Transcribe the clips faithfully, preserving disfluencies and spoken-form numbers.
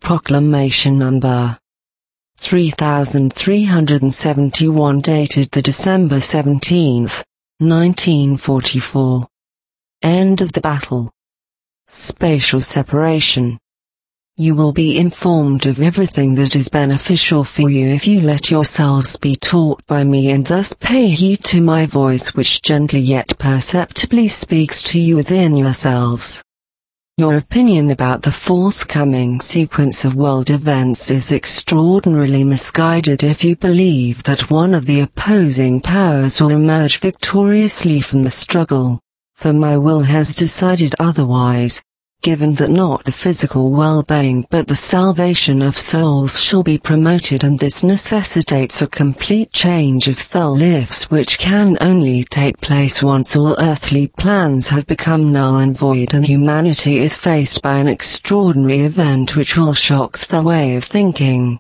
Proclamation number three thousand three hundred seventy-one dated the December seventeenth, nineteen forty-four. End of the battle. Spatial separation. You will be informed of everything that is beneficial for you if you let yourselves be taught by me and thus pay heed to my voice which gently yet perceptibly speaks to you within yourselves. Your opinion about the forthcoming sequence of world events is extraordinarily misguided if you believe that one of the opposing powers will emerge victoriously from the struggle, for my will has decided otherwise, given that not the physical well-being but the salvation of souls shall be promoted, and this necessitates a complete change of thoughts which can only take place once all earthly plans have become null and void and humanity is faced by an extraordinary event which will shock the way of thinking.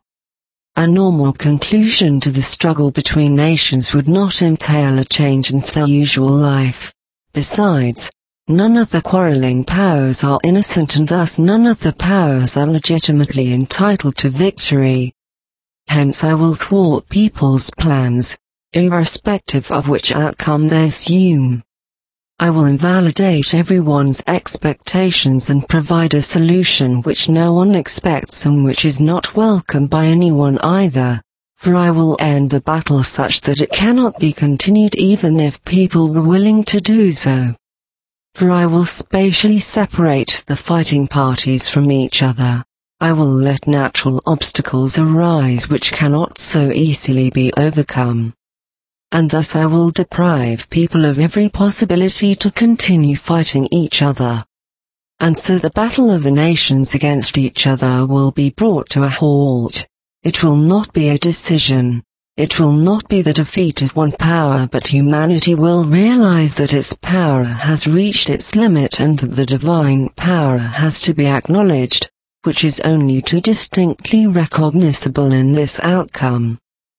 A normal conclusion to the struggle between nations would not entail a change in the usual life. Besides, none of the quarreling powers are innocent and thus none of the powers are legitimately entitled to victory. Hence I will thwart people's plans, irrespective of which outcome they assume. I will invalidate everyone's expectations and provide a solution which no one expects and which is not welcome by anyone either, for I will end the battle such that it cannot be continued even if people were willing to do so. For I will spatially separate the fighting parties from each other. I will let natural obstacles arise which cannot so easily be overcome. And thus I will deprive people of every possibility to continue fighting each other. And so the battle of the nations against each other will be brought to a halt. It will not be a decision. It will not be the defeat of one power, but humanity will realize that its power has reached its limit and that the divine power has to be acknowledged, which is only too distinctly recognizable in this outcome.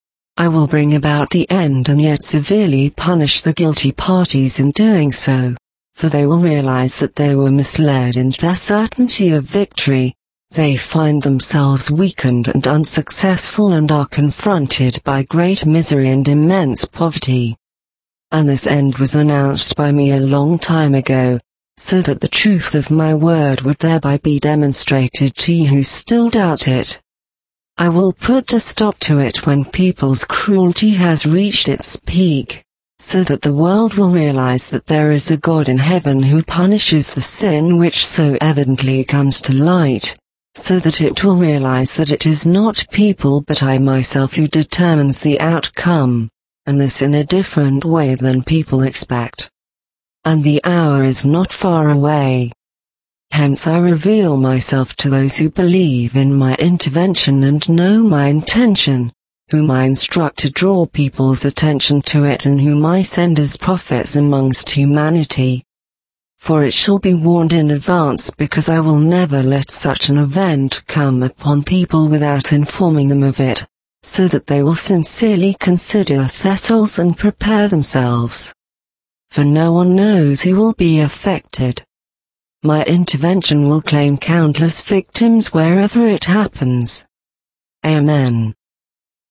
I will bring about the end and yet severely punish the guilty parties in doing so, for they will realize that they were misled in their certainty of victory. They find themselves weakened and unsuccessful and are confronted by great misery and immense poverty. And this end was announced by me a long time ago, so that the truth of my word would thereby be demonstrated to you who still doubt it. I will put a stop to it when people's cruelty has reached its peak, so that the world will realize that there is a God in heaven who punishes the sin which so evidently comes to light, so that it will realize that it is not people but I myself who determines the outcome, and this in a different way than people expect. And the hour is not far away. Hence I reveal myself to those who believe in my intervention and know my intention, whom I instruct to draw people's attention to it and whom I send as prophets amongst humanity. For it shall be warned in advance, because I will never let such an event come upon people without informing them of it, so that they will sincerely consider their souls and prepare themselves. For no one knows who will be affected. My intervention will claim countless victims wherever it happens. Amen.